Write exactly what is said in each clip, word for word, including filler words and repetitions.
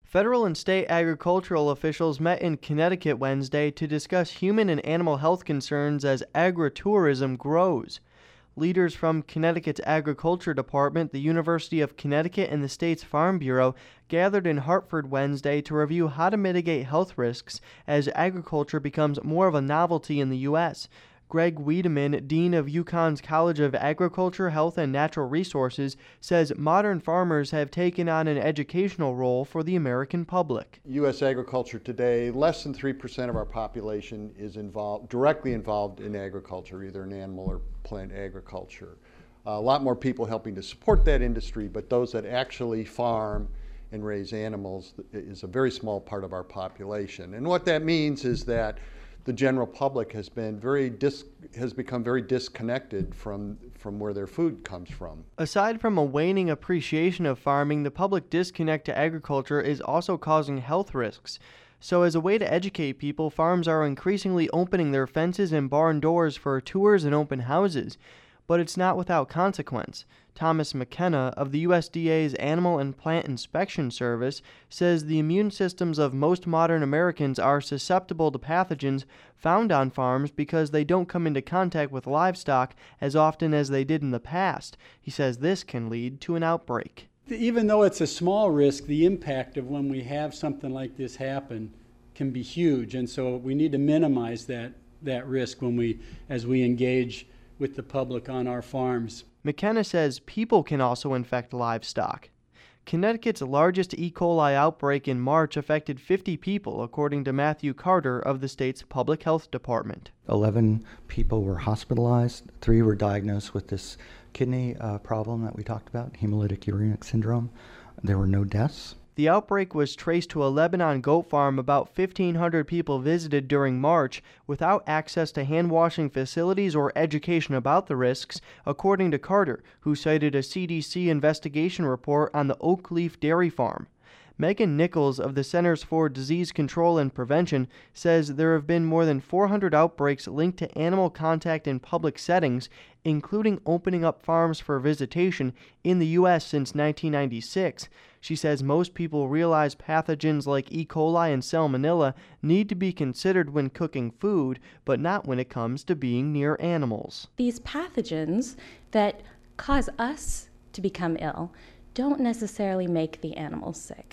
Federal and state agricultural officials met in Connecticut Wednesday to discuss human and animal health concerns as agritourism grows. Leaders from Connecticut's Agriculture Department, the University of Connecticut, and the state's Farm Bureau gathered in Hartford Wednesday to review how to mitigate health risks as agriculture becomes more of a novelty in the U S Greg Wiedemann, dean of UConn's College of Agriculture, Health, and Natural Resources, says modern farmers have taken on an educational role for the American public. U S agriculture today, less than three percent of our population is involved, directly involved in agriculture, either in animal or plant agriculture. Uh, a lot more people helping to support that industry, but those that actually farm and raise animals is a very small part of our population. And what that means is that the general public has been very dis- has become very disconnected from from where their food comes from. Aside from a waning appreciation of farming, the public disconnect to agriculture is also causing health risks. So as a way to educate people, farms are increasingly opening their fences and barn doors for tours and open houses. But it's not without consequence. Thomas McKenna of the U S D A's Animal and Plant Inspection Service says the immune systems of most modern Americans are susceptible to pathogens found on farms because they don't come into contact with livestock as often as they did in the past. He says this can lead to an outbreak. Even though it's a small risk, the impact of when we have something like this happen can be huge, and so we need to minimize that that risk when we as we engage with the public on our farms. McKenna says people can also infect livestock. Connecticut's largest E. coli outbreak in March affected fifty people, according to Matthew Carter of the state's Public Health Department. eleven people were hospitalized. Three were diagnosed with this kidney uh, problem that we talked about, hemolytic uremic syndrome. There were no deaths. The outbreak was traced to a Lebanon goat farm about fifteen hundred people visited during March without access to hand-washing facilities or education about the risks, according to Carter, who cited a C D C investigation report on the Oak Leaf Dairy Farm. Megan Nichols of the Centers for Disease Control and Prevention says there have been more than four hundred outbreaks linked to animal contact in public settings, including opening up farms for visitation in the U S since nineteen ninety-six. She says most people realize pathogens like E. coli and Salmonella need to be considered when cooking food, but not when it comes to being near animals. These pathogens that cause us to become ill don't necessarily make the animals sick.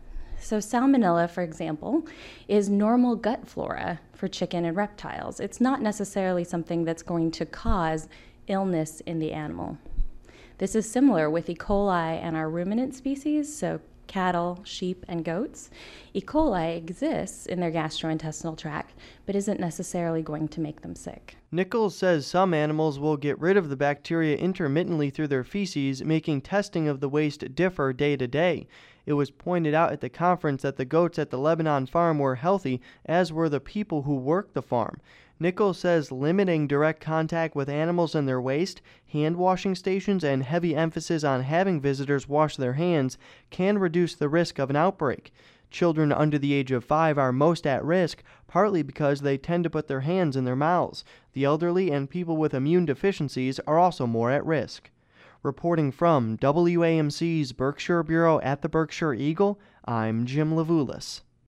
So Salmonella, for example, is normal gut flora for chicken and reptiles. It's not necessarily something that's going to cause illness in the animal. This is similar with E. coli and our ruminant species, so cattle, sheep, and goats. E. coli exists in their gastrointestinal tract, but isn't necessarily going to make them sick. Nichols says some animals will get rid of the bacteria intermittently through their feces, making testing of the waste differ day to day. It was pointed out at the conference that the goats at the Lebanon farm were healthy, as were the people who worked the farm. Nichols says limiting direct contact with animals and their waste, hand-washing stations, and heavy emphasis on having visitors wash their hands can reduce the risk of an outbreak. Children under the age of five are most at risk, partly because they tend to put their hands in their mouths. The elderly and people with immune deficiencies are also more at risk. Reporting from W A M C's Berkshire Bureau at the Berkshire Eagle, I'm Jim Levulis.